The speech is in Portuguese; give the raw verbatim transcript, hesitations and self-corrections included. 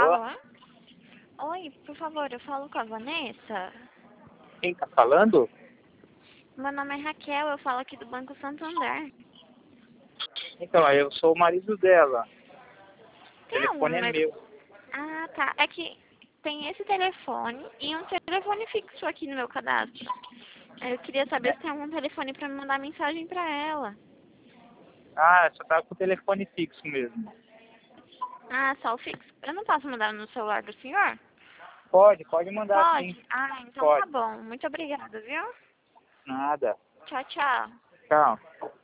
Alô? Oi, por favor, eu falo com a Vanessa. Quem tá falando? Meu nome é Raquel, eu falo aqui do Banco Santander. Então, eu sou o marido dela. O Tem algum telefone é número? meu. Ah, tá. É que tem esse telefone e um telefone fixo aqui no meu cadastro. Eu queria saber se tem algum telefone pra me mandar mensagem pra ela. Ah, só tá com o telefone fixo mesmo. Ah, só o fixo. Eu não posso mandar no celular do senhor? Pode, pode mandar sim. Pode? Ah, então tá Pode. bom. Muito obrigada, viu? Nada. Tchau, tchau. Tchau.